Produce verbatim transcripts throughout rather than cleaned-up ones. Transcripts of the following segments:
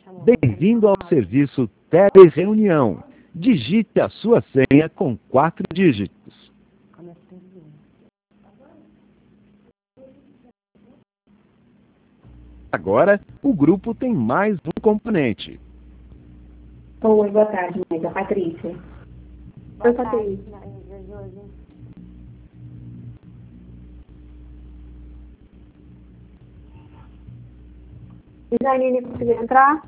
Bem-vindo ao serviço Telereunião. Digite a sua senha com quatro dígitos. Agora, o grupo tem mais um componente. Oi, boa tarde, mãe. A Patrícia. Boa Oi, tarde, Patrícia. Maria Josi. E Janine conseguiu entrar?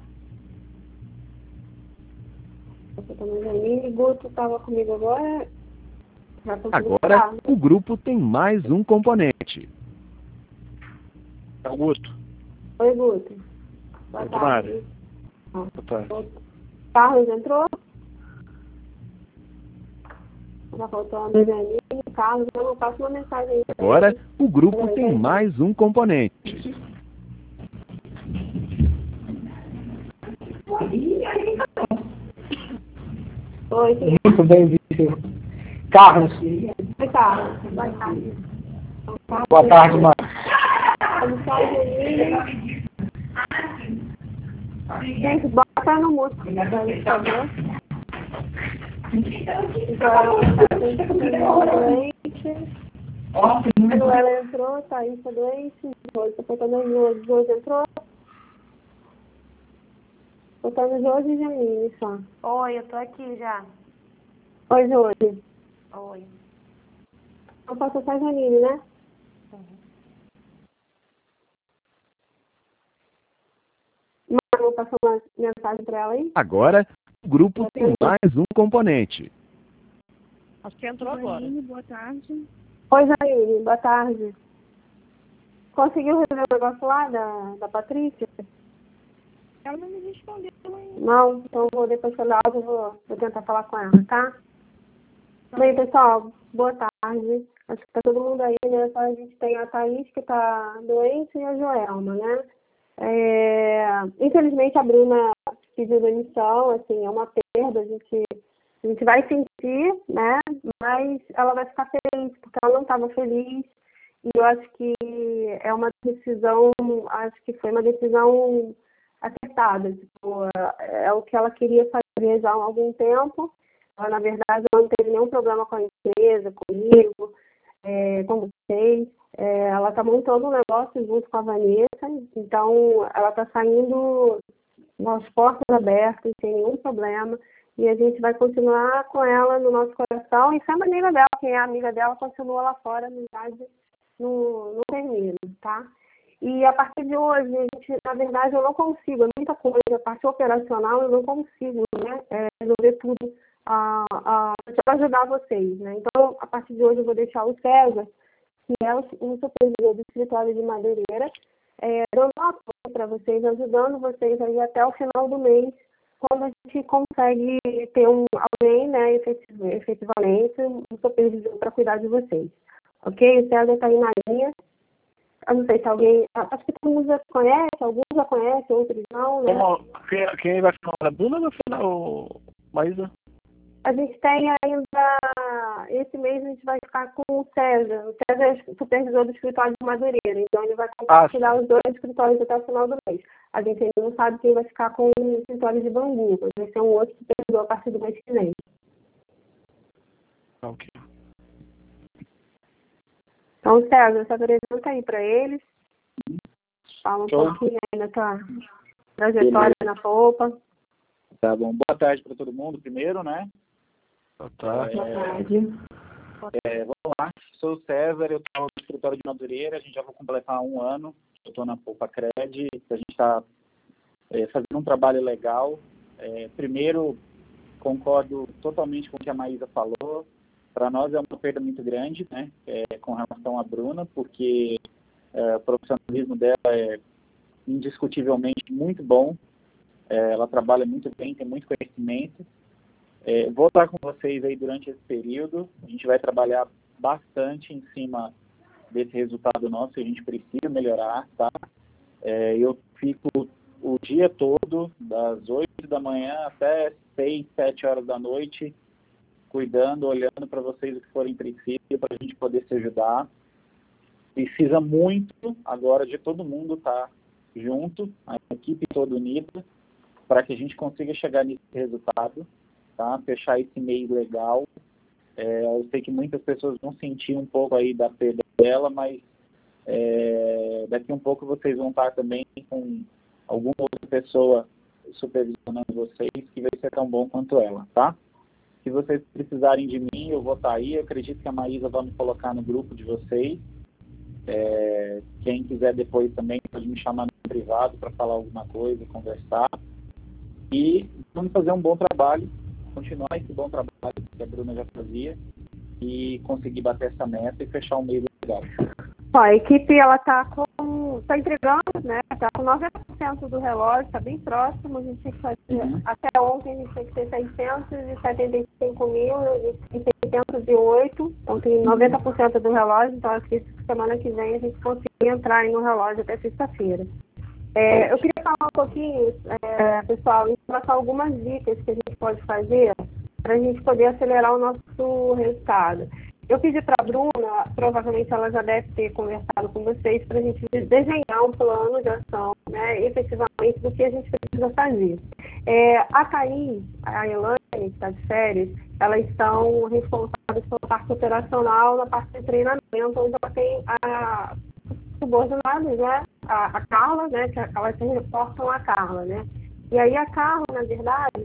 Você também, Janine. Guto estava comigo agora. Já conseguiu Agora, entrar? o grupo tem mais um componente. Augusto. Oi, Guto. Boa Oi, tarde. Boa tarde. Carlos entrou? Já faltando Janine. Carlos, eu não passo uma mensagem aí. Agora, o grupo tem mais um componente. Oi, quem Muito bem, Vitor. Carlos. Oi, Carlos. Boa tarde. Boa tarde, mãe. Vamos só Janine. Gente, bota no músico, por favor. Então, ela entrou, Thaís tá doente, Josi, tá faltando Josi, Josi entrou. Faltando Josi e Janine só. Oi, eu tô aqui já. Oi, Josi. Oi. Não passou só a Janine, né? Mas vou passar uma mensagem pra ela aí. Agora, o grupo tem mais um componente. Acho que entrou agora. Boa tarde. Oi, Janine, boa tarde. Conseguiu resolver o negócio lá da, da Patrícia? Ela não me respondeu ainda. Não, então eu vou depois pelo áudio, eu vou, vou tentar falar com ela, tá? Bem, pessoal, boa tarde. Acho que tá todo mundo aí, né? Só a gente tem a Thaís que tá doente e a Joelma, né? É, infelizmente a Bruna pediu demissão, assim, é uma perda, a gente, a gente vai sentir, né? Mas ela vai ficar feliz, porque ela não estava feliz. E eu acho que é uma decisão, acho que foi uma decisão acertada. Tipo, é, é o que ela queria fazer já há algum tempo. Ela, na verdade, não teve nenhum problema com a empresa, comigo, é, com vocês. É, ela está montando um negócio junto com a Vanessa, então ela está saindo com as portas abertas, sem nenhum problema. E a gente vai continuar com ela no nosso coração. E se a maneira dela, quem é amiga dela, continua lá fora, a amizade não, não termina, tá? E a partir de hoje, a gente, na verdade, eu não consigo, é muita coisa, a parte operacional, eu não consigo, né, é, resolver tudo a, a, para ajudar vocês, né? Então, a partir de hoje, eu vou deixar o César, que é o, o supervisor do escritório de Madeireira, é, dando apoio para vocês, ajudando vocês aí até o final do mês, quando a gente consegue ter um, alguém, né, efetiv, efetivamente, um supervisor para cuidar de vocês. Ok? O César está aí na linha. Eu não sei se alguém... Acho que todo mundo já conhece, alguns já conhecem, outros não, né? Como, quem, quem vai falar? A Bruna vai falar o Maísa? A gente tem ainda... Esse mês a gente vai ficar com o César. O César é supervisor do escritório de Madureira. Então ele vai compartilhar ah, os dois escritórios até o final do mês. A gente ainda não sabe quem vai ficar com o escritório de Bangu. Vai ser um outro supervisor a partir do mês que vem. Ok. Então, César, se apresenta aí para eles. Fala um Show. pouquinho aí da tua trajetória na Polpa. Tá bom. Boa tarde para todo mundo, primeiro, né? Boa tarde. Boa tarde. É, vamos lá. Sou o César, eu estou no escritório de Madureira. A gente já vai completar um ano. Eu estou na Polpa Cred. A gente está é, fazendo um trabalho legal. É, primeiro, concordo totalmente com o que a Maísa falou. Para nós é uma perda muito grande, né, é, com relação à Bruna, porque é, o profissionalismo dela é indiscutivelmente muito bom, é, ela trabalha muito bem, tem muito conhecimento. É, vou estar com vocês aí durante esse período, a gente vai trabalhar bastante em cima desse resultado nosso, que a gente precisa melhorar, tá? É, eu fico o dia todo, das oito da manhã até seis, sete horas da noite, cuidando, olhando para vocês o que forem preciso, para a gente poder se ajudar. Precisa muito agora de todo mundo estar junto, a equipe toda unida, para que a gente consiga chegar nesse resultado, tá? Fechar esse mês legal. É, eu sei que muitas pessoas vão sentir um pouco aí da perda dela, mas é, daqui um pouco vocês vão estar também com alguma outra pessoa supervisionando vocês que vai ser tão bom quanto ela, tá? Se vocês precisarem de mim, eu vou estar aí. Eu acredito que a Maísa vai me colocar no grupo de vocês. É, quem quiser depois também pode me chamar no privado para falar alguma coisa, conversar. E vamos fazer um bom trabalho, continuar esse bom trabalho que a Bruna já fazia e conseguir bater essa meta e fechar um mês legal. Ó, a equipe ela está com, tá entregando, né? Está com noventa por cento do relógio, está bem próximo. A gente tem que fazer, uhum. Até ontem a gente tem que ter seiscentos e setenta e cinco mil e seiscentos e oito, então tem noventa por cento do relógio, então acho que semana que vem a gente consegue entrar aí no relógio até sexta-feira. É, eu queria falar um pouquinho, é, pessoal, em relação a algumas dicas que a gente pode fazer para a gente poder acelerar o nosso resultado. Eu pedi para a Bruna, provavelmente ela já deve ter conversado com vocês, para a gente desenhar um plano de ação, né, efetivamente, do que a gente precisa fazer. É, a Thaís, a Elane, que está de férias, elas estão responsáveis pela parte operacional, na parte de treinamento, onde ela tem a subordinados, né, a, a Carla, né, que elas se reportam a Carla, né. E aí a Carla, na verdade,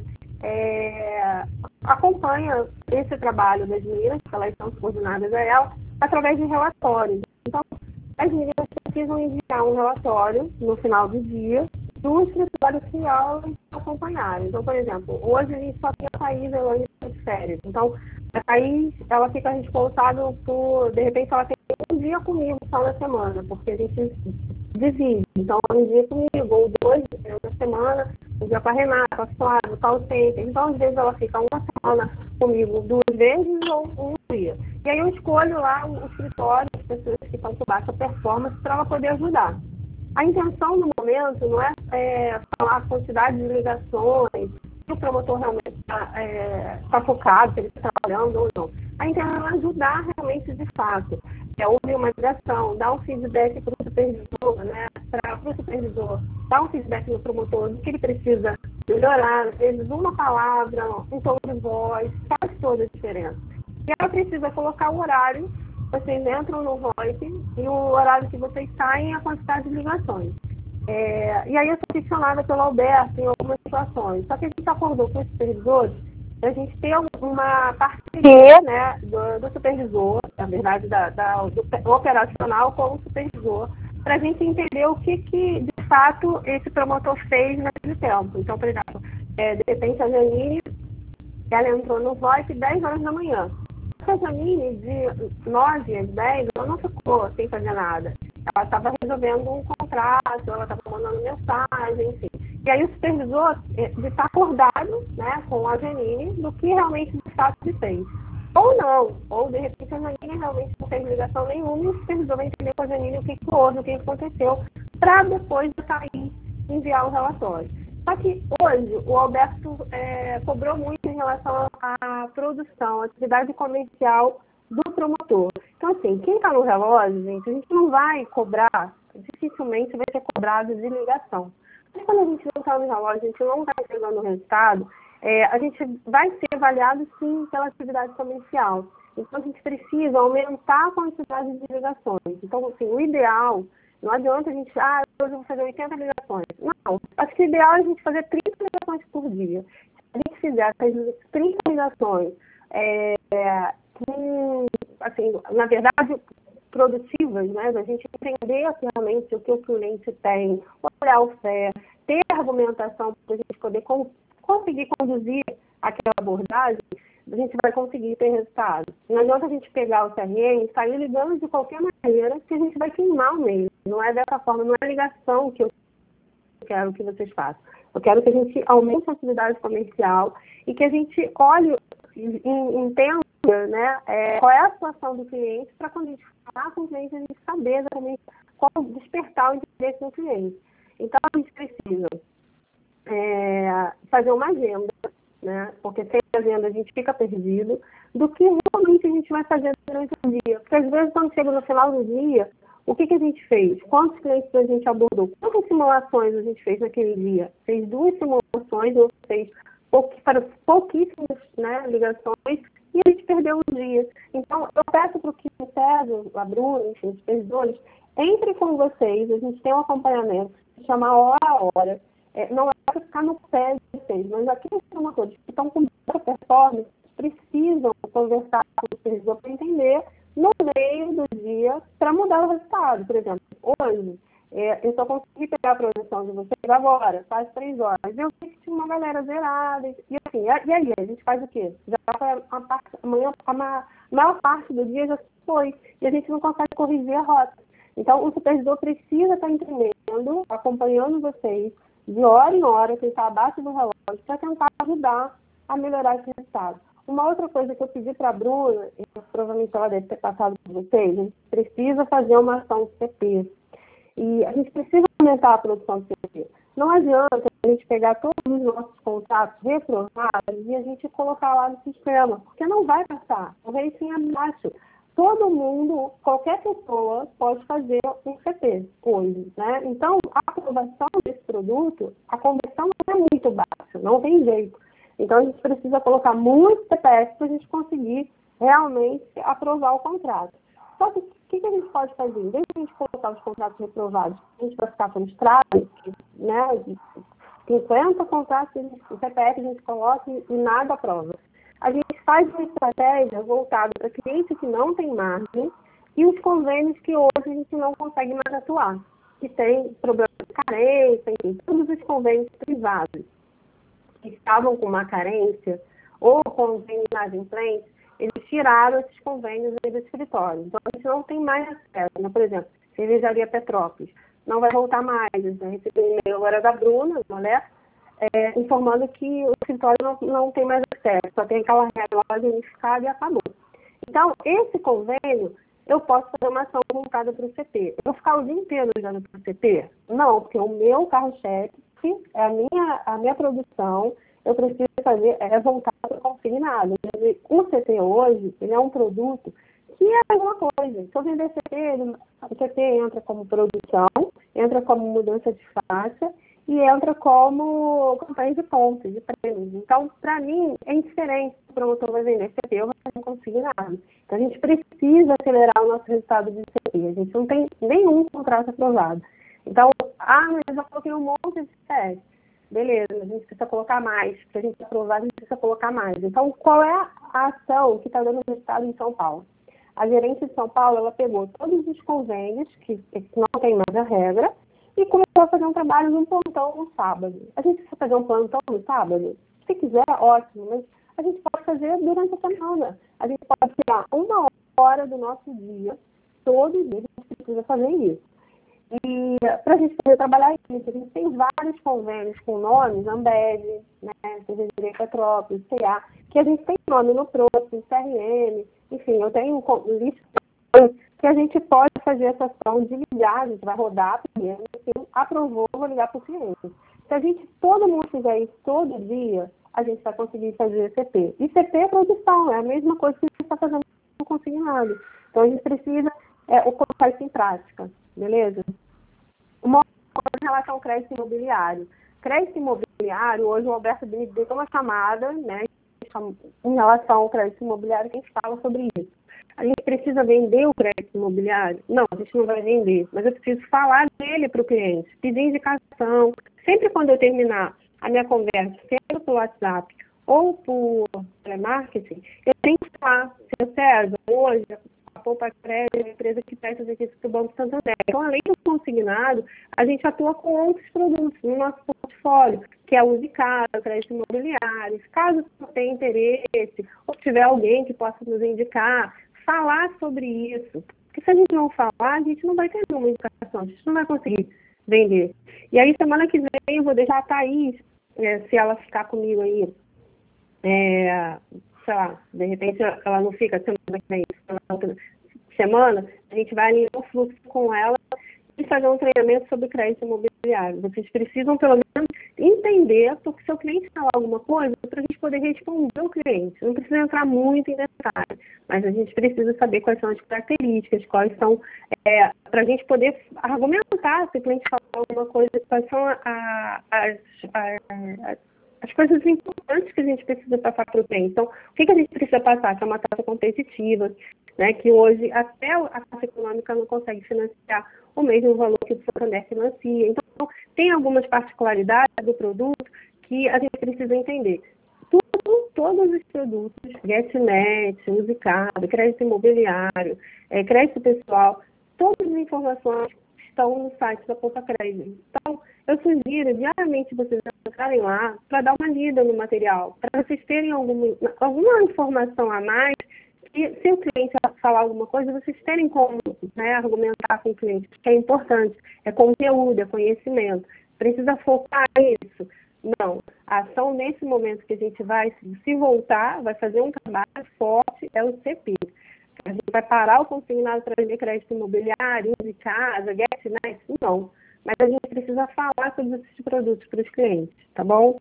É, acompanha esse trabalho das meninas, que elas são subordinadas a ela, através de relatórios. Então, as meninas precisam enviar um relatório no final do dia do escritório que elas acompanharam. Então, por exemplo, hoje a gente só tem a Thaís e a Elane de férias. Então, a Thaís, ela fica responsável por, de repente, ela tem um dia comigo só na semana, porque a gente divide. Então, um dia comigo, ou dois dias na semana, um dia com a Renata, com a Flávia, com o Center. Então, às vezes, ela fica uma semana comigo duas vezes ou um dia. E aí eu escolho lá o escritório, as pessoas que estão com baixa performance, para ela poder ajudar. A intenção no momento não é, é falar a quantidade de ligações, se o promotor realmente está é, tá focado, se ele está trabalhando ou não. A intenção é ajudar realmente de fato. É ouvir uma ligação, dar um feedback para o supervisor, né? Para o supervisor, dar um feedback no promotor do que ele precisa melhorar, às vezes uma palavra, um tom de voz, faz toda a diferença. E ela precisa colocar o horário, vocês entram no VoIP e o horário que vocês saem, a quantidade de ligações. É, e aí eu sou questionada pelo Alberto em algumas situações. Só que a gente acordou com os supervisores, a gente tem uma parceria, né, do, do supervisor, na verdade, da, da, do operacional com o supervisor, para a gente entender o que, que, de fato, esse promotor fez naquele tempo. Então, por exemplo, é, de repente a Janine, ela entrou no VoIP dez horas da manhã. A Janine, de nove às dez, ela não ficou sem fazer nada. Ela estava resolvendo um contrato, ela estava mandando mensagem, enfim. E aí o supervisor de estar acordado, né, com a Janine do que realmente de fato se fez. Ou não, ou de repente a Janine realmente não fez ligação nenhuma e o supervisor vai entender com a Janine o que, que houve, o que aconteceu, para depois de sair enviar o relatório. Só que hoje o Alberto é, cobrou muito em relação à produção, à atividade comercial do promotor. Então, assim, quem está no relógio, gente, a gente não vai cobrar, dificilmente vai ser cobrado de ligação. Mas quando a gente não está no relógio, a gente não está entregando o resultado, é, a gente vai ser avaliado, sim, pela atividade comercial. Então, a gente precisa aumentar a quantidade de ligações. Então, assim, o ideal, não adianta a gente, ah, hoje eu vou fazer oitenta ligações. Não, acho que o ideal é a gente fazer trinta ligações por dia. Se a gente fizer essas trinta ligações, é, que, assim, na verdade, produtivas, né, da gente entender realmente o que o cliente tem, olhar o fé, ter argumentação para a gente poder com, conseguir conduzir aquela abordagem, a gente vai conseguir ter resultado. Não adianta a gente pegar o C R M e sair ligando de qualquer maneira, que a gente vai queimar o meio. Não é dessa forma, não é ligação que eu quero que vocês façam. Eu quero que a gente aumente a atividade comercial e que a gente olhe e entenda, né, é, qual é a situação do cliente, para quando a gente falar com o cliente, a gente saber exatamente qual despertar o interesse do cliente. Então, a gente precisa é, fazer uma agenda, né, porque sem agenda a gente fica perdido, do que realmente a gente vai fazer durante o dia. Porque, às vezes, quando chega no final do dia, O que, que a gente fez? Quantos clientes a gente abordou? Quantas simulações a gente fez naquele dia? Fez duas simulações, ou fez pouqui, para pouquíssimas, né, ligações, e a gente perdeu um dia. Então, eu peço para o que o Sérgio, a Bruna, enfim, os supervisores, entre com vocês, a gente tem um acompanhamento, se chama hora a hora. É, não é para ficar no pé de vocês, mas aqueles formadores que estão com muita performance precisam conversar com o supervisor para entender no meio do dia para mudar o resultado. Por exemplo, hoje, é, eu só consegui pegar a projeção de vocês agora, faz três horas. Eu vi que tinha uma galera zerada. E assim, e aí, a gente faz o quê? Já foi a, parte, amanhã, a maior parte do dia já foi. E a gente não consegue corrigir a rota. Então, o supervisor precisa estar entendendo, acompanhando vocês, de hora em hora, que ele está abaixo do relógio, para tentar ajudar a melhorar esse resultado. Uma outra coisa que eu pedi para a Bruna, e provavelmente ela deve ter passado por vocês, a gente precisa fazer uma ação de C P. E a gente precisa aumentar a produção de C P. Não adianta a gente pegar todos os nossos contratos reprovados e a gente colocar lá no sistema, porque não vai passar. O rating é baixo. Todo mundo, qualquer pessoa, pode fazer um C P hoje, né? Então, a aprovação desse produto, a conversão é muito baixa, não tem jeito. Então, a gente precisa colocar muito C P F para a gente conseguir realmente aprovar o contrato. Só que o que, que a gente pode fazer? Em vez de a gente colocar os contratos reprovados, a gente vai ficar frustrado, né? cinquenta contratos, o C P F a gente coloca e, e nada aprova. A gente faz uma estratégia voltada para clientes que não têm margem e os convênios que hoje a gente não consegue mais atuar, que tem problema de carência, enfim, todos os convênios privados que estavam com uma carência ou convênio inadimplente, eles tiraram esses convênios aí do escritório. Então, a gente não tem mais acesso, né? Por exemplo, Cervejaria Petrópolis não vai voltar mais. A gente recebeu um e-mail agora da Bruna, né? É, informando que o escritório não, não tem mais acesso, só tem aquela relógio unificada e acabou. Então, esse convênio, eu posso fazer uma ação voltada para o C P. Eu vou ficar o dia inteiro olhando para o C P? Não, porque o meu carro-chefe, é a minha, a minha produção, eu preciso fazer, é voltar para o consignado. O C P hoje, ele é um produto que é alguma coisa. Se eu vender C P, ele, o C P entra como produção, entra como mudança de faixa, e entra como campanha de pontos, de prêmios. Então, para mim, é indiferente se o promotor vai vender C P ou vai fazer consignado. Então, a gente precisa acelerar o nosso resultado de C P. A gente não tem nenhum contrato aprovado. Então, ah, mas eu já coloquei um monte de C P F. Beleza, a gente precisa colocar mais. Para a gente aprovar, a gente precisa colocar mais. Então, qual é a ação que está dando resultado em São Paulo? A gerente de São Paulo, ela pegou todos os convênios, que, que não tem mais a regra, e começou a fazer um trabalho num plantão no sábado. A gente precisa fazer um plantão no sábado? Se quiser, ótimo, mas a gente pode fazer durante a semana. A gente pode tirar uma hora do nosso dia, todo dia a gente precisa fazer isso. E para a gente poder trabalhar isso, a gente tem vários convênios com nomes, Ambev, né, Cervejaria Petrópolis, C A, que a gente tem nome no P R O C, C R M, enfim, eu tenho um lista que a gente pode fazer essa ação de ligar, a gente vai rodar primeiro, se aprovou, vou ligar para o cliente. Se a gente, todo mundo fizer isso todo dia, a gente vai conseguir fazer C P. E C P é produção, é a mesma coisa que a gente está fazendo com consignado. Então a gente precisa é, colocar isso em prática, beleza? Uma coisa em relação ao crédito imobiliário. Crédito imobiliário, hoje o Alberto me deu uma chamada, né, em relação ao crédito imobiliário, que a gente fala sobre isso. A gente precisa vender o crédito imobiliário? Não, a gente não vai vender, mas eu preciso falar dele para o cliente, pedir indicação. Sempre quando eu terminar a minha conversa, seja pelo WhatsApp ou por telemarketing, eu tenho que falar, seu César, hoje a Poupa Crédito é uma empresa que presta serviço para o Banco Santander. Então, além do consignado, a gente atua com outros produtos no nosso portfólio, que é o Usicado, crédito imobiliário. Caso você tenha interesse, ou tiver alguém que possa nos indicar, falar sobre isso. Porque se a gente não falar, a gente não vai ter nenhuma indicação, a gente não vai conseguir vender. E aí, semana que vem, eu vou deixar a Thaís, é, se ela ficar comigo aí, é, sei lá, de repente ela não fica semana que vem, outra semana, a gente vai alinhar o fluxo com ela e fazer um treinamento sobre crédito imobiliário. Vocês precisam, pelo menos, menos entender porque seu cliente falar alguma coisa para a gente poder responder o cliente. Não precisa entrar muito em detalhe, mas a gente precisa saber quais são as características, quais são, é, para a gente poder argumentar se o cliente falar alguma coisa, quais são a, a, as, a, as coisas importantes que a gente precisa passar para o cliente. Então, o que, que a gente precisa passar? Que é uma taxa competitiva, né, que hoje até a Caixa Econômica não consegue financiar o mesmo valor que o Santander financia. Então, tem algumas particularidades do produto que a gente precisa entender. Tudo, todos os produtos, GetNet, Usicado, crédito imobiliário, é, crédito pessoal, todas as informações estão no site da Poupa Crédito. Então, eu sugiro diariamente vocês entrarem lá para dar uma lida no material, para vocês terem alguma, alguma informação a mais. E se o cliente falar alguma coisa, vocês terem como, né, argumentar com o cliente, que é importante, é conteúdo, é conhecimento. Precisa focar nisso. Não. A ação nesse momento que a gente vai se voltar, vai fazer um trabalho forte, é o C P. A gente vai parar o consignado para vender crédito imobiliário, uso de casa, GetNet? Não. Mas a gente precisa falar sobre esses produtos para os clientes, tá bom?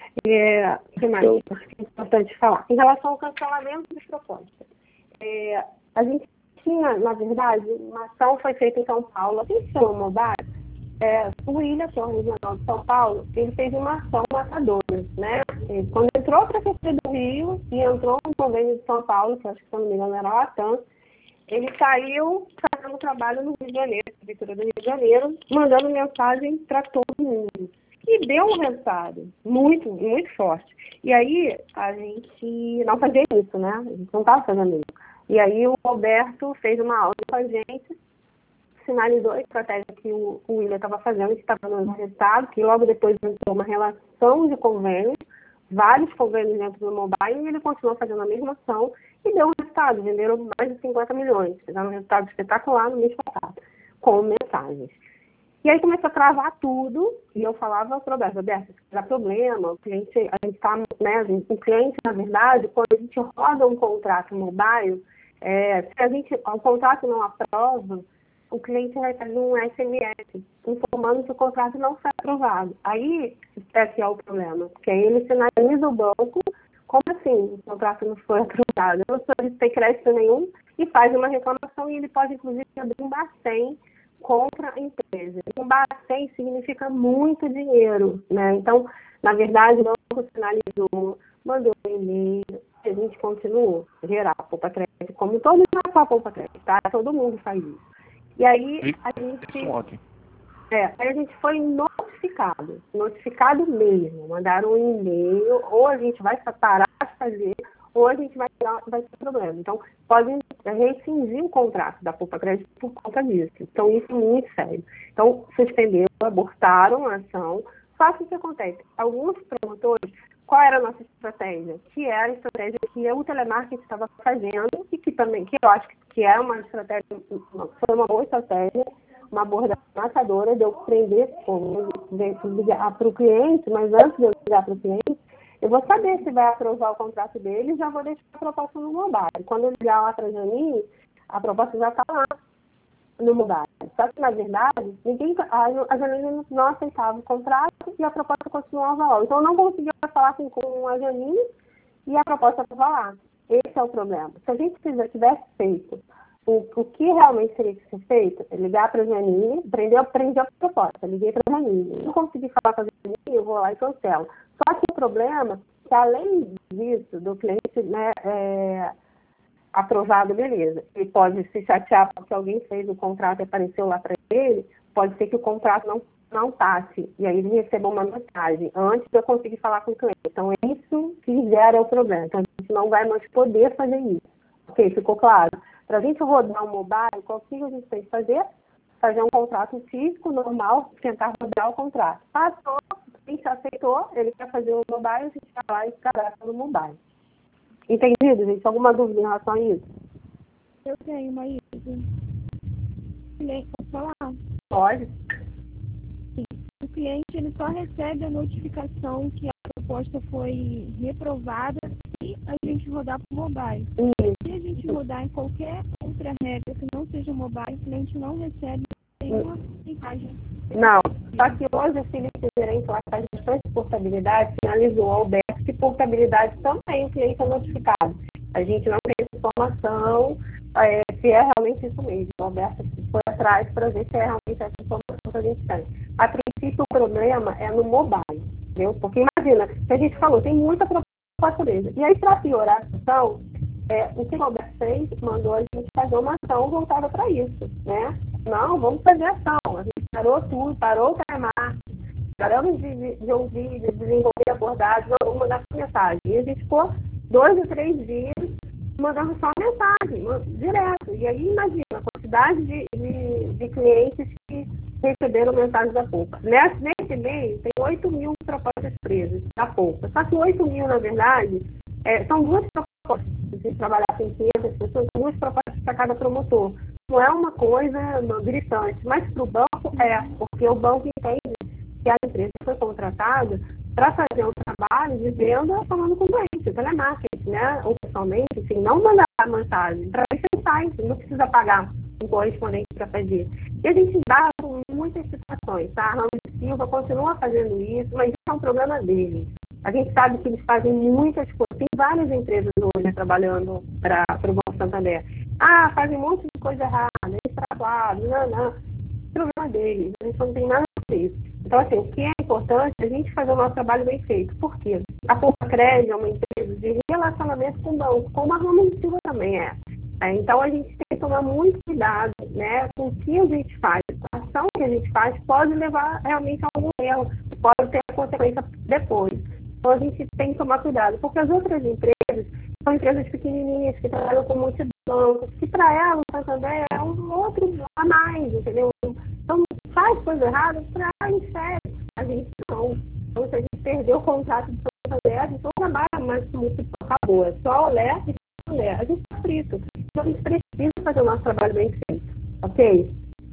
É, o que mais? Acho que é importante falar. Em relação ao cancelamento de propostas. É, a gente tinha, na verdade, uma ação foi feita em São Paulo, a gente chama mobile, é, o William, que é o regional de São Paulo, ele fez uma ação matadora, né? E quando entrou a Prefeitura do Rio e entrou no convênio de São Paulo, que acho que, se não me engano, era a Latam, ele saiu fazendo trabalho no Rio de Janeiro, Prefeitura do Rio de Janeiro, mandando mensagem para todo mundo. E deu um resultado muito, muito forte. E aí, a gente não fazia isso, né? A gente não estava fazendo isso. E aí, o Roberto fez uma aula com a gente, sinalizou a estratégia que o, o William estava fazendo, que estava dando resultado, que logo depois entrou uma relação de convênios, vários convênios dentro do mobile, e ele continuou fazendo a mesma ação e deu um resultado. Venderam mais de cinquenta milhões. Fizeram um resultado espetacular no mês passado, com mensagens. E aí começou a travar tudo, e eu falava para o Roberto, Roberto, isso dá problema, o cliente, a gente tá, né, a gente, o cliente, na verdade, quando a gente roda um contrato mobile, é, se a gente, o contrato não aprova, o cliente recebe um S M S informando que o contrato não foi aprovado. Aí, esse é o problema, porque aí ele sinaliza o banco, como assim, o contrato não foi aprovado? Eu não solicitei crédito nenhum, e faz uma reclamação, e ele pode, inclusive, abrir um Bacen contra a empresa. Um Bacen significa muito dinheiro, né? Então, na verdade, o banco sinalizou, mandou um e-mail, a gente continuou gerar a Poupa Crédito, como todo mundo faz a Poupa Crédito, tá? Todo mundo faz isso. E aí, a gente, é, aí a gente foi notificado, notificado mesmo, mandaram um e-mail, ou a gente vai parar de fazer, ou a gente vai, vai ter problema. Então, podem rescindir o contrato da Poupa Crédito por conta disso. Então, isso é muito sério. Então, suspenderam, abortaram a ação. Só que o que acontece? Alguns promotores, qual era a nossa estratégia? Que era a estratégia que o telemarketing estava fazendo e que também, que eu acho que é uma estratégia, foi uma boa estratégia, uma abordagem matadora de eu prender como ligar para o cliente, mas antes de eu ligar para o cliente, eu vou saber se vai aprovar o contrato dele e já vou deixar a proposta no mobile. Quando eu ligar lá para a Janine, a proposta já está lá no mobile. Só que, na verdade, ninguém, a, a Janine não aceitava o contrato e a proposta continuava lá. Então, eu não conseguia falar com, com a Janine e a proposta estava lá. Esse é o problema. Se a gente tivesse feito o, o que realmente teria que ser feito, é ligar para a Janine, prender, prender a proposta, liguei para a Janine. Não consegui falar com a Janine, eu vou lá e cancelo. Só que o problema é que, além disso, do cliente, né, é, aprovado, beleza. Ele pode se chatear porque alguém fez o contrato e apareceu lá para ele, pode ser que o contrato não, não passe. E aí ele receba uma mensagem antes de eu conseguir falar com o cliente. Então, é isso que gera o problema. Então, a gente não vai mais poder fazer isso. Ok? Ficou claro? Para a gente rodar um mobile, qual que a gente tem que fazer? Fazer um contrato físico, normal, tentar rodar o contrato. Passou, a gente aceitou, ele quer fazer o mobile, a gente vai lá e cadastra no mobile. Entendido, gente? Alguma dúvida em relação a isso? Eu tenho, Maísa. Posso falar? Pode. Sim. O cliente ele só recebe a notificação que a proposta foi reprovada se a gente rodar para o mobile. Isso. Se a gente rodar em qualquer outra regra que não seja mobile, o cliente não recebe nenhuma mensagem. Não, Só que hoje o Felipe, gerente lá que faz gestão de portabilidade, finalizou ao Alberto que portabilidade também o cliente é notificado. A gente não tem informação é, se é realmente isso mesmo. O Alberto foi atrás para ver se é realmente essa informação que a gente tem. A princípio, o problema é no mobile, entendeu? Porque imagina, que a gente falou, tem muita proposta dele. E aí, para piorar a situação, é, o que o Alberto fez, mandou a gente fazer uma ação voltada para isso, né? Não, vamos fazer ação. A gente parou tudo, parou o telemarketing, paramos de, de, de ouvir, de desenvolver abordagens, vamos mandar mensagem. E a gente ficou dois ou três dias mandando só mensagem, direto. E aí, imagina, a quantidade de, de, de clientes que receberam mensagem da Poupa. Nesse, nesse mês, tem oito mil propostas presas da Poupa. Só que oito mil, na verdade, é, são duas propostas. Se trabalhar com quinhentas pessoas, duas propostas para cada promotor. Não é uma coisa gritante, mas para o banco é, porque o banco entende que a empresa foi contratada para fazer um trabalho de venda falando com o cliente, telemarketing, né? Ou pessoalmente, assim, não mandar mensagem. Para isso é um site, não precisa pagar um correspondente para fazer. E a gente dá com muitas situações, tá? A Ramos Silva continua fazendo isso, mas isso é um problema deles. A gente sabe que eles fazem muitas coisas. Tem várias empresas hoje trabalhando para o Banco Santander. Ah, fazem um monte de coisa errada, extraplado, não, não. O problema deles, a gente não tem nada a ver isso. Então, assim, o que é importante é a gente fazer o nosso trabalho bem feito. Por quê? A Poupa Crédito é uma empresa de relacionamento com o banco, como a Ramos Silva também é. é. Então, a gente tem que tomar muito cuidado, né, com o que a gente faz. A ação que a gente faz pode levar realmente a algum erro, pode ter consequência depois. Então, a gente tem que tomar cuidado, porque as outras empresas são empresas pequenininhas, que trabalham com muitos bancos, que para elas o Santander é um outro a mais, entendeu? Então, faz coisa errada para enxerga. A gente não. Então, se a gente perdeu o contrato de Santander, a gente não trabalha mais com muito, acabou. É só olé e olé. A gente está frito. Então, a gente precisa fazer o nosso trabalho bem feito, ok?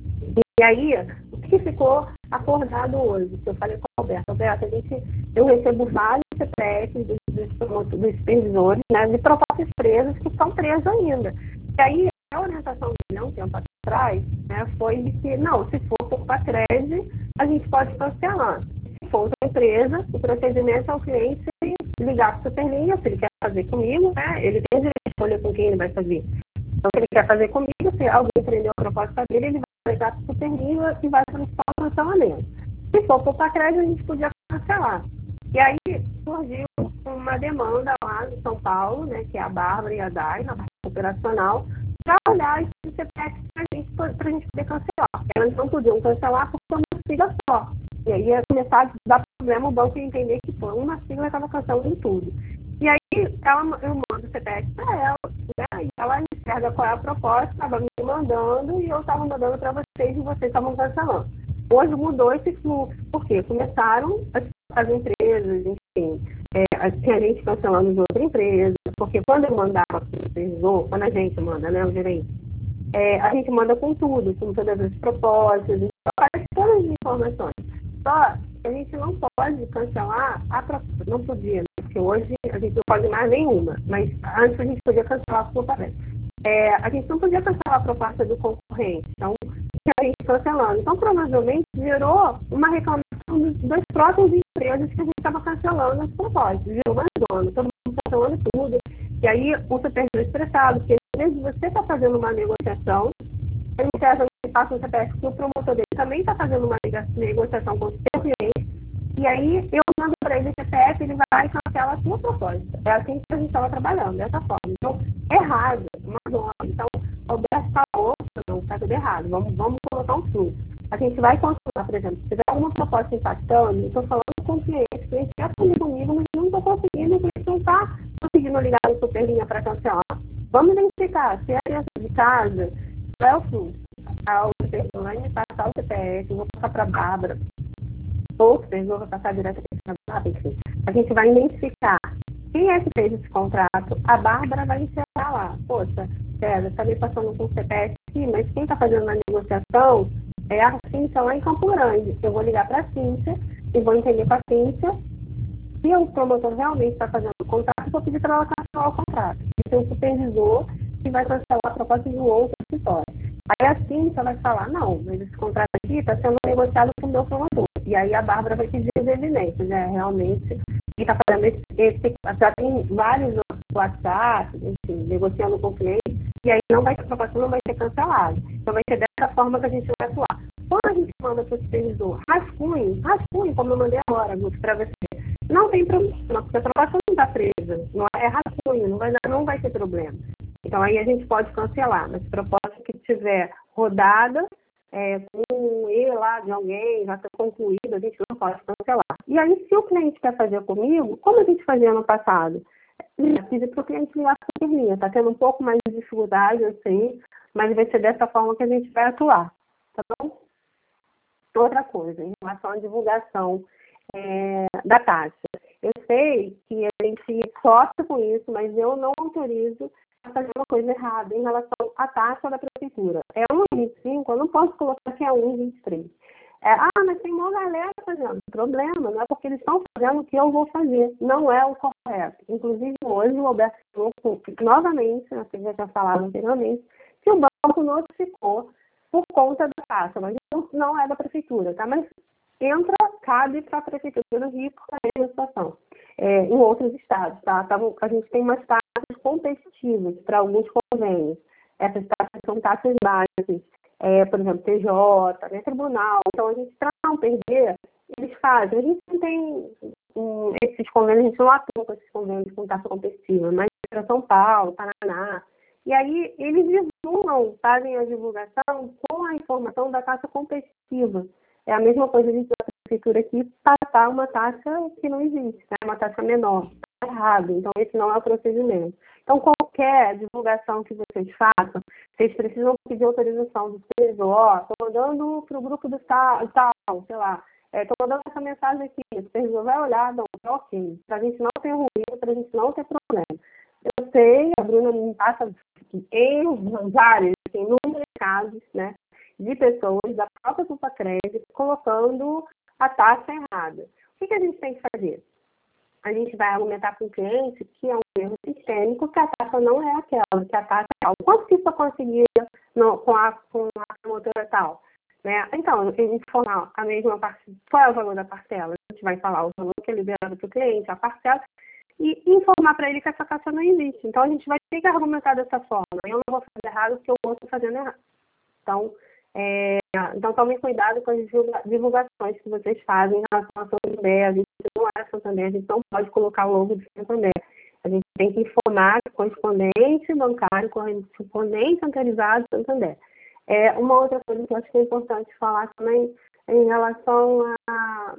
E aí, o que ficou acordado hoje? Que eu falei com o Alberto. Alberto, a gente, eu recebo vários C P Fs dos, dos, dos supervisores, né, de propostas presas que estão presas ainda. E aí, a orientação dele, há um tempo atrás, né, foi de que, não, se for por Pacred, a gente pode cancelar. Se for outra empresa, o procedimento é o cliente ligar para o Superlinha, se ele quer fazer comigo, né, ele tem direito de escolher com quem ele vai fazer. Então, se ele quer fazer comigo, se alguém prendeu a proposta dele, ele vai ligar para o Superlinha e vai solicitar o cancelamento. Se for por Pacred, a gente podia cancelar. E aí surgiu uma demanda lá em São Paulo, né, que é a Bárbara e a Dai, na parte operacional, para olhar esse C P F para a gente, pra gente poder cancelar. Elas não podiam cancelar porque uma sigla só. E aí ia começar a dar problema o banco ia entender que foi uma sigla estava cancelando tudo. E aí ela, eu mando o C P F para ela, né, e ela enxerga qual é a proposta, estava me mandando e eu estava mandando para vocês e vocês estavam cancelando. Hoje mudou esse fluxo, porque começaram as, as empresas, enfim, é, tinha gente cancelando as outras empresas, porque quando eu mandava para o supervisor, quando a gente manda, né, o gerente, é, a gente manda com tudo, com todas as propostas, aparece todas as informações. Só que a gente não pode cancelar a proposta, não podia, né, porque hoje a gente não pode mais nenhuma, mas antes a gente podia cancelar a sua parede. É, a gente não podia cancelar a proposta do concorrente, então a gente cancelando. Então, provavelmente, gerou uma reclamação das próprias empresas que a gente estava cancelando as propostas. Gerou uma zona, todo mundo cancelando tudo. E aí, o supervisor estressado, porque às vezes você está fazendo uma negociação, ele pesa que passa um C P F que o promotor dele também está fazendo uma negociação com o seu cliente, e aí eu mando para ele o C P F, ele vai e cancela a sua proposta. É assim que a gente estava trabalhando, dessa forma. Então, é errado, uma zona. Então, o Alberto falou, não, está tudo errado, vamos, vamos colocar um fluxo. A gente vai continuar, por exemplo, se tiver alguma proposta impactando, eu estou falando com o cliente, o cliente quer fazer comigo, mas não estou conseguindo, o cliente não está conseguindo ligar no Superlinha para cancelar. Vamos identificar, se é dentro de casa, qual é o fluxo? A supervisor vai me passar o C P F, eu vou passar para a Bárbara, ou o supervisor vai passar diretamente para a Bárbara, enfim. A gente vai identificar quem é que fez esse contrato, a Bárbara vai encerrar lá. Poxa, César, está me passando com o C P F aqui, mas quem está fazendo a negociação é a Cíntia lá em Campo Grande. Eu vou ligar para a Cíntia e vou entender com a Cíntia se o promotor realmente está fazendo o contrato, eu vou pedir para ela cancelar o contrato. E tem um supervisor que vai cancelar a proposta de um outro escritório. Aí assim você vai falar, não, mas esse contrato aqui está sendo negociado com o meu promotor. E aí a Bárbara vai pedir as evidências, né? Realmente, quem está fazendo esse, esse, já tem vários WhatsApp, enfim, negociando com o cliente, e aí não vai, a proposta não vai ser cancelada. Então vai ser dessa forma que a gente vai atuar. Quando a gente manda para o supervisor rascunho, rascunho, como eu mandei agora, Guto, para você, não tem problema, porque a proposta não está presa, não é rascunho, não vai, não vai ter problema. Então aí a gente pode cancelar, mas proposta que estiver rodada, é, com e lá de alguém, já está concluído, a gente não pode cancelar. E aí, se o cliente quer fazer comigo, como a gente fazia no passado? Pedir para o cliente ligar por mim, está tendo um pouco mais de dificuldade, assim, mas vai ser dessa forma que a gente vai atuar, tá bom? Outra coisa, em relação à divulgação é, da taxa. Eu sei que a gente sofre com isso, mas eu não autorizo a fazer uma coisa errada em relação à taxa da prefeitura. É um vírgula vinte e cinco, eu não posso colocar que é um vírgula vinte e três. É, ah, mas tem uma galera fazendo. Problema, não é porque eles estão fazendo o que eu vou fazer. Não é o correto. Inclusive, hoje, o Alberto falou novamente, né, que eu já tinha falado anteriormente, que o banco notificou por conta da taxa, mas não é da prefeitura, tá? Mas entra, cabe para a prefeitura do Rio por causa da situação. É, em outros estados, tá? A gente tem umas taxas competitivas para alguns convênios. Essas taxas são taxas básicas. É, por exemplo, T J, né, tribunal. Então, a gente, para não perder, eles fazem. A gente não tem um, esses convênios, a gente não atua com esses convênios com taxa competitiva, mas para São Paulo, Paraná. E aí, eles divulgam, fazem a divulgação com a informação da taxa competitiva. É a mesma coisa de a prefeitura aqui passar uma taxa que não existe, né, uma taxa menor. Está errado. Então, esse não é o procedimento. Então, qualquer divulgação que vocês façam, vocês precisam pedir autorização do supervisor. Estou mandando para o grupo do tal, tal, sei lá. Estou é, mandando essa mensagem aqui. O supervisor vai olhar, não, é ok. Para a gente não ter ruído, para a gente não ter problema. Eu sei, a Bruna me passa em vários, em inúmeros casos, né, de pessoas da própria Culpa Crédito colocando a taxa errada. O que, que a gente tem que fazer? A gente vai argumentar com o cliente que é um erro sistêmico, que a taxa não é aquela, que a taxa é tal. Quanto que isso eu conseguia no, com, a, com a promotora tal? Né? Então, a gente formar a mesma parte, qual é o valor da parcela? A gente vai falar o valor que é liberado para o cliente, a parcela, e informar para ele que essa taxa não existe. Então, a gente vai ter que argumentar dessa forma. Eu não vou fazer errado porque o outro está fazendo errado. Então, é, então, tomem cuidado com as divulgações que vocês fazem em relação a Santander. A gente não é Santander, a gente não pode colocar o logo de Santander. A gente tem que informar correspondente bancário, correspondente autorizado Santander. É, uma outra coisa que eu acho que é importante falar também é em relação a,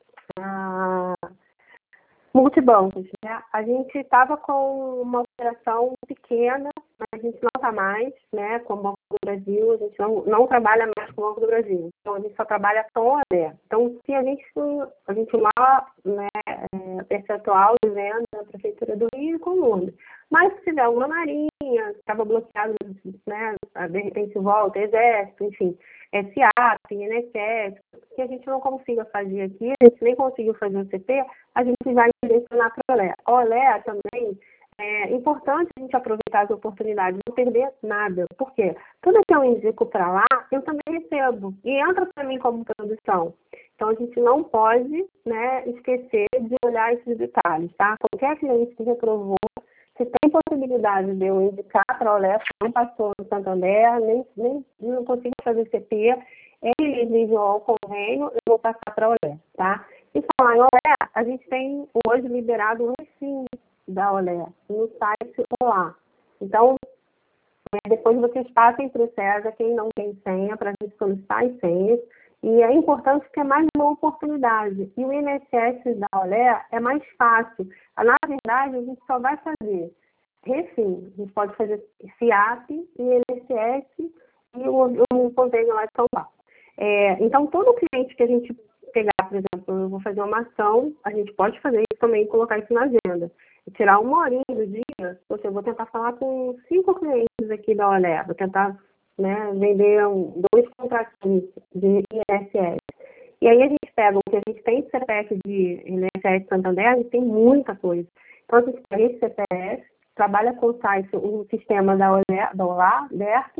a multibancos, né? A gente estava com uma operação pequena, mas a gente não está mais, né, com o Banco do Brasil, a gente não, não trabalha mais com o Banco do Brasil. Então, a gente só trabalha com o aberto. Então, se a gente, a gente lá, né, é, percentual de venda na Prefeitura do Rio com o número. Mas se tiver alguma marinha, estava bloqueado, né, de repente volta, exército, enfim, S A P, I N S S, que a gente não consiga fazer aqui, a gente nem conseguiu fazer o C P, a gente vai direcionar para o O L E A. O L E A também é importante a gente aproveitar as oportunidades, não perder nada. Por quê? Tudo que eu indico para lá, eu também recebo. E entra para mim como produção. Então, a gente não pode, né, esquecer de olhar esses detalhes, tá? Qualquer cliente que reprovou, se tem possibilidade de eu indicar para o O L E A, não passou no Santander, nem, nem não consigo fazer C P, eles enviam o convênio, eu vou passar para o O L E A, tá? E falar em O L E A, a gente tem hoje liberado um sim da O L E A no site Olá. Então, depois vocês passem para o César, quem não tem senha, para a gente solicitar as senhas. E é importante porque é mais uma oportunidade. E o I N S S da O L E A é mais fácil. Na verdade, a gente só vai fazer refim. A gente pode fazer C I A P, I N S S e o, o convênio lá de São Paulo. É, então, todo cliente que a gente pegar, por exemplo, eu vou fazer uma ação, a gente pode fazer isso também e colocar isso na agenda. Tirar uma horinha do dia, eu vou tentar falar com cinco clientes aqui da O L E A, vou tentar, né, vender um, dois contratinhos de I N S S. E aí a gente pega o que a gente tem de C P F de I N S S Santander, a gente tem muita coisa. Então, a gente pega esse C P F, trabalha com o site, o sistema da O L E A, da Olá, aberto,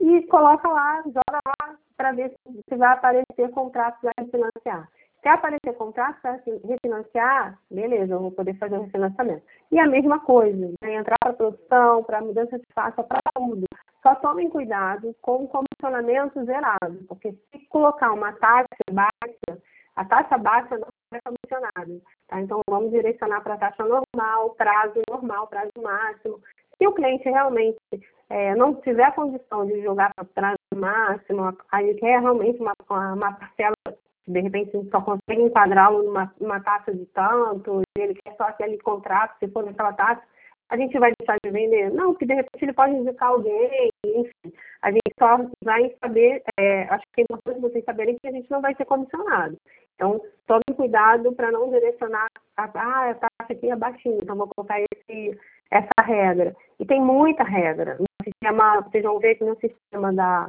e coloca lá, joga lá para ver se vai aparecer contrato para refinanciar. Se aparecer contrato para refinanciar, beleza, eu vou poder fazer o refinanciamento. E a mesma coisa, né? Entrar para produção, para mudança de faixa, para tudo. Só tomem cuidado com o comissionamento zerado, porque se colocar uma taxa baixa, a taxa baixa não é comissionada. Tá? Então, vamos direcionar para a taxa normal, prazo normal, prazo máximo. Se o cliente realmente é, não tiver condição de jogar para prazo máximo, aí quer realmente uma, uma parcela, de repente só consegue enquadrá-lo numa, numa taxa de tanto, ele quer só aquele contrato, se for naquela taxa, a gente vai deixar de vender? Não, porque de repente ele pode indicar alguém, enfim. A gente só vai saber, é, acho que é importante vocês saberem que a gente não vai ser comissionado. Então, tomem cuidado para não direcionar, a, ah, a taxa aqui é baixinha, então vou colocar esse, essa regra. E tem muita regra. No sistema, vocês vão ver que no sistema da,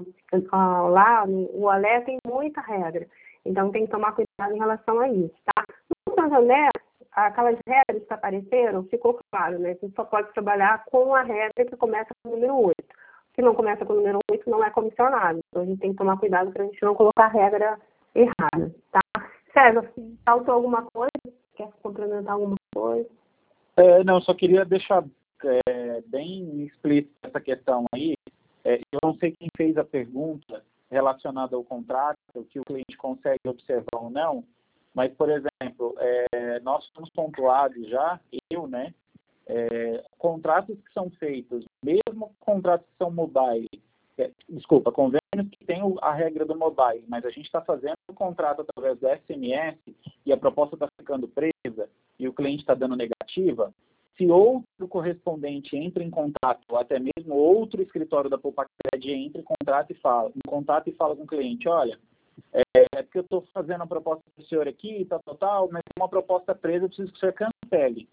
lá, o Alé tem muita regra. Então, tem que tomar cuidado em relação a isso, tá? No Santander, aquelas regras que apareceram, ficou claro, né? A gente só pode trabalhar com a regra que começa com o número oito. Se não começa com o número oito, não é comissionado. Então, a gente tem que tomar cuidado para a gente não colocar a regra errada, tá? César, faltou alguma coisa? Quer complementar alguma coisa? É, não, só queria deixar é, bem explícita essa questão aí. É, eu não sei quem fez a pergunta relacionada ao contrato, que o cliente consegue observar ou não, mas, por exemplo, é, nós somos pontuados já, eu, né, é, contratos que são feitos, mesmo contratos que são mobile, é, desculpa, convênios que tem a regra do mobile, mas a gente está fazendo o contrato através do S M S e a proposta está ficando presa e o cliente está dando negativa, se outro correspondente entra em contato, ou até mesmo outro escritório da Poupa-Cred entra em contato e fala, em contato e fala com o cliente, olha, é, é porque eu estou fazendo a proposta do senhor aqui, tal, tal, tal, mas tem uma proposta presa, eu preciso que o senhor cancele.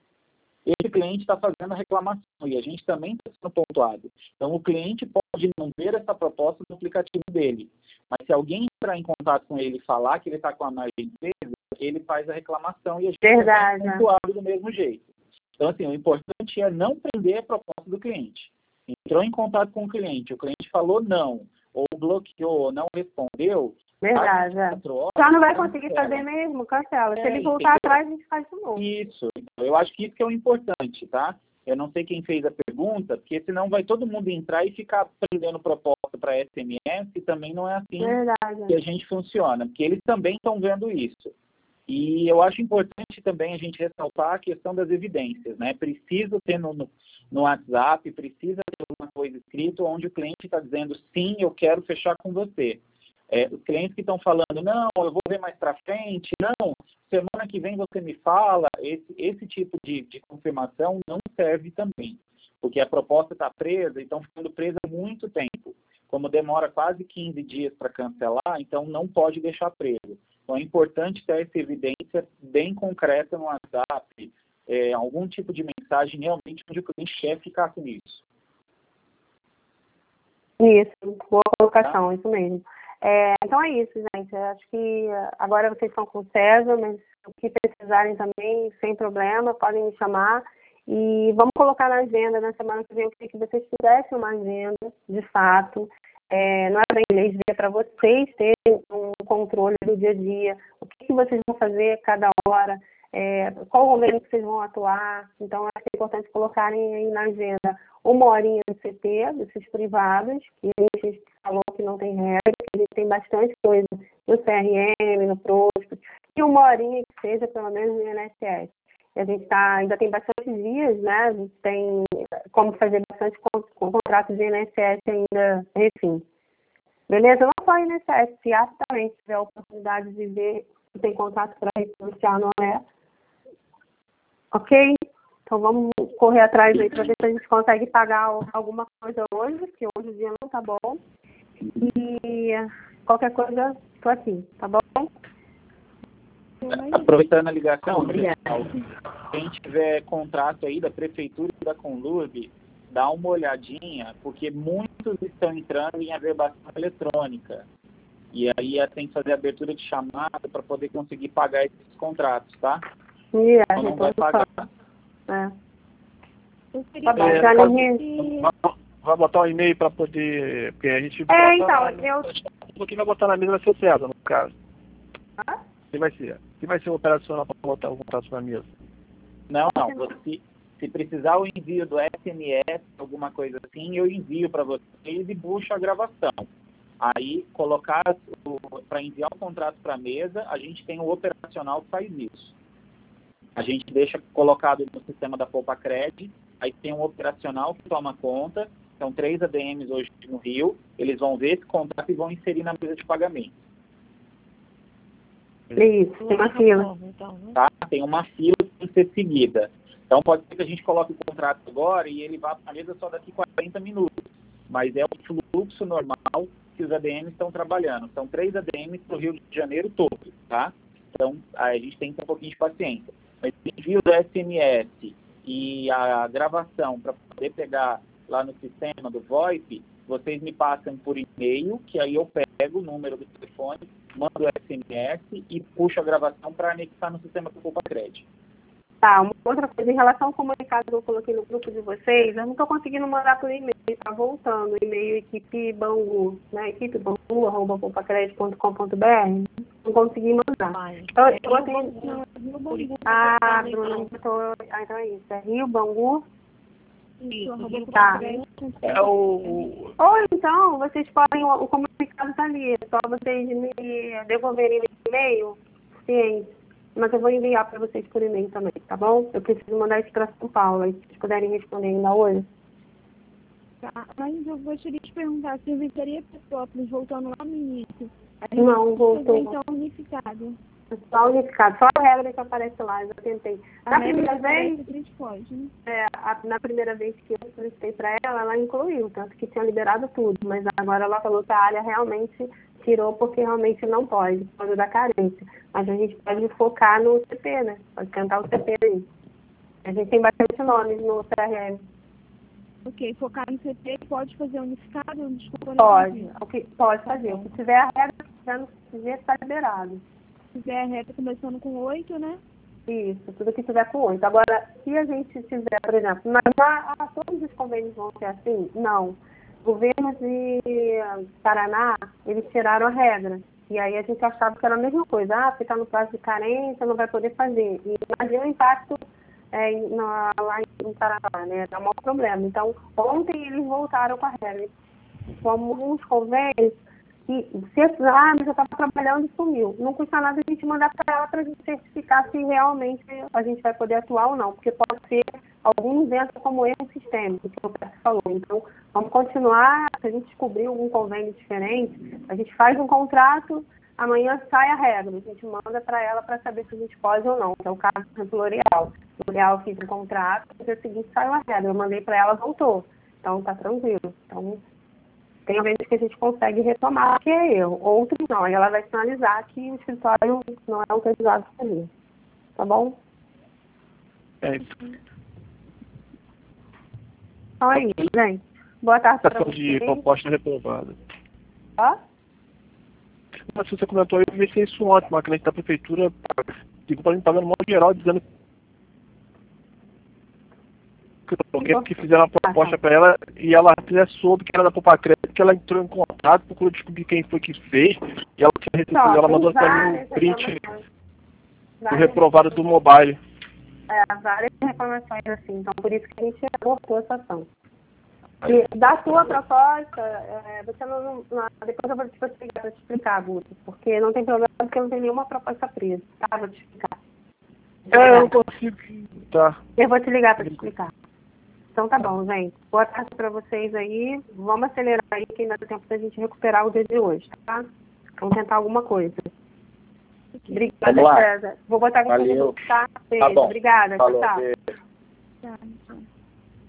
Esse cliente está fazendo a reclamação e a gente também está sendo pontuado. Então, o cliente pode não ver essa proposta no aplicativo dele, mas se alguém entrar em contato com ele e falar que ele está com a margem presa, ele faz a reclamação e a gente está pontuado do mesmo jeito. Então, assim, o importante é não prender a proposta do cliente. Entrou em contato com o cliente, o cliente falou não, ou bloqueou, ou não respondeu. Verdade, é. Horas, já não vai conseguir cancela. fazer mesmo, cancela. Se é, ele voltar atrás, a gente faz de novo. Isso. Eu acho que isso que é o importante, tá? Eu não sei quem fez a pergunta, porque senão vai todo mundo entrar e ficar prendendo proposta para S M S, e também não é assim Verdade. que a gente funciona, porque eles também estão vendo isso. E eu acho importante também a gente ressaltar a questão das evidências, né? Precisa ter no, no WhatsApp, precisa ter alguma coisa escrita onde o cliente está dizendo, sim, eu quero fechar com você. É, os clientes que estão falando, não, eu vou ver mais para frente, não, semana que vem você me fala, esse, esse tipo de, de confirmação não serve também, porque a proposta está presa e estão ficando presa há muito tempo. Como demora quase quinze dias para cancelar, então não pode deixar preso. Então é importante ter essa evidência bem concreta no WhatsApp, é, algum tipo de mensagem realmente onde o cliente quer ficar com isso. Isso, boa colocação, tá? Isso mesmo. É, então é isso, gente. Eu acho que agora vocês estão com o César, mas o que precisarem também, sem problema, podem me chamar. E vamos colocar na agenda, na semana que vem, eu queria que vocês fizessem uma agenda, de fato. É, não é para inglês ver, é para vocês terem um controle do dia a dia, o que, que vocês vão fazer cada hora, é, qual convênio que vocês vão atuar. Então, acho que é importante colocarem aí na agenda uma horinha do C T, desses privados, que a gente falou que não tem regra, que a gente tem bastante coisa no C R M, no PROSPER, e uma horinha que seja, pelo menos, no I N S S. A gente tá, ainda tem bastante dias, né? A gente tem como fazer bastante com contrato de I N S S ainda, enfim. Beleza? Não só I N S S, se A também tiver a oportunidade de ver se tem contrato para refinanciar, não é? Ok? Então vamos correr atrás aí para ver se a gente consegue pagar alguma coisa hoje, porque hoje o dia não tá bom. E qualquer coisa, estou aqui, tá bom? Aproveitando a ligação, pessoal, quem tiver contrato aí da Prefeitura e da Conlurb, dá uma olhadinha, porque muitos estão entrando em averbação eletrônica. E aí tem que fazer abertura de chamada para poder conseguir pagar esses contratos, tá? Yeah, então não vai pagar. É. Eu queria É, saber caso, se... vai botar um e-mail para poder... Porque a gente... É, botar, então, eu... Quem vai botar na mesa vai ser o César, no caso. Hã? Quem vai ser? Quem vai ser o operacional para botar o contrato na mesa? Não, não. Você, se precisar o envio do S M S, alguma coisa assim, eu envio para vocês e puxo a gravação. Aí, colocar para enviar o contrato para a mesa, a gente tem o operacional que faz isso. A gente deixa colocado no sistema da Poupacred, aí tem um operacional que toma conta, são três A D Ms hoje no Rio, eles vão ver esse contrato e vão inserir na mesa de pagamento. Isso, tem uma fila. Tá? Tem uma fila que tem que ser seguida. Então pode ser que a gente coloque o contrato agora e ele vá para a mesa só daqui quarenta minutos. Mas é o fluxo normal que os A D Ms estão trabalhando. São três A D Ms para o Rio de Janeiro todo, tá? Então a gente tem que ter um pouquinho de paciência. Mas o envio do S M S e a gravação para poder pegar lá no sistema do VoIP, vocês me passam por e-mail, que aí eu pego o número do telefone, mando o S M S e puxo a gravação para anexar no sistema do Poupacred. Tá, uma outra coisa, em relação ao comunicado que eu coloquei no grupo de vocês, eu não estou conseguindo mandar por e-mail, está voltando, e-mail equipe Bangu, né, equipe bangu, arroba poupacred ponto com ponto br, não consegui mandar. Então, eu botei... Ah, Bruna, então, ah, então é isso, é Rio Bangu. Isso, tá. É o... Ou então, vocês podem, o, o comunicado está ali, é só vocês me devolverem o e-mail, sim. Mas eu vou enviar para vocês por e-mail também, tá bom? Eu preciso mandar isso para São Paulo, aí se vocês puderem responder ainda hoje. Tá, mas eu gostaria de perguntar se evitaria Petrópolis voltando lá no início. Não, voltou. Então, unificado. Só unificado, só a regra que aparece lá, eu já tentei. Na A primeira vez, a gente pode, né? é, a, na primeira vez que eu solicitei para ela, ela incluiu, tanto que tinha liberado tudo, mas agora ela falou que a área realmente tirou porque realmente não pode, por causa da carência. Mas a gente pode focar no C P, né? Pode cantar o C P aí. A gente tem bastante nomes no C R M. Ok, focar no C P, pode fazer unificado? Desculpa, Pode, o que, pode fazer. O que tiver a regra, se tiver no C G, está liberado. Se tiver a reta começando com oito, né? Isso, tudo que tiver com oito. Agora, se a gente tiver, por exemplo, mas na, ah, todos os convênios vão ser assim? Não. O governo de Paraná, eles tiraram a regra. E aí a gente achava que era a mesma coisa. Ah, ficar no prazo de carência, não vai poder fazer. E imagina o impacto é, na, lá em Paraná, né? Dá um maior problema. Então, ontem eles voltaram com a regra. Como alguns convênios, que se ah, mas eu estava trabalhando e sumiu. Não custa nada a gente mandar para ela para a gente certificar se realmente a gente vai poder atuar ou não. Porque pode ser algum evento como erro sistêmico, que o Pedro falou. Então, vamos continuar. Se a gente descobrir algum convênio diferente, a gente faz um contrato, amanhã sai a regra. A gente manda para ela para saber se a gente pode ou não. Que é o caso do L'Oréal. O L'Oréal fez um contrato, no dia seguinte saiu a regra. Eu mandei para ela, voltou. Então, tá tranquilo. Então, tem vezes que a gente consegue retomar que é erro. Outros não. Aí ela vai sinalizar que o escritório não é autorizado para fazer. Tá bom? É isso. Então é isso, gente. Boa tarde para vocês. De proposta reprovada. Ó? Mas se você comentou, eu vi isso ontem, uma cliente da prefeitura ligou para mim pagando mal geral, dizendo que, que fizeram uma proposta para ela e ela até soube que era da Poupacred, que ela entrou em contato, procurou descobrir quem foi que fez, e ela tinha recebido, ela mandou para mim um print do reprovado do mobile. É, várias reclamações assim, então por isso que a gente abortou essa ação. E da sua proposta, é, você não, não. Depois eu vou te explicar, vou te explicar, Guto, porque não tem problema, porque não tem nenhuma proposta presa. Tá, vou te explicar. É, eu não consigo. Tá. Eu vou te ligar para te explicar. Então tá bom, gente. Boa tarde para vocês aí. Vamos acelerar aí, que ainda dá tempo da gente recuperar o dia de hoje, tá? Vamos tentar alguma coisa. Obrigada, César. Vou botar aqui no tá? Beijo. Tá bom. Obrigada. Falou, Tchau. beijo.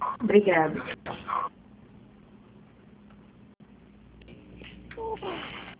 Obrigada.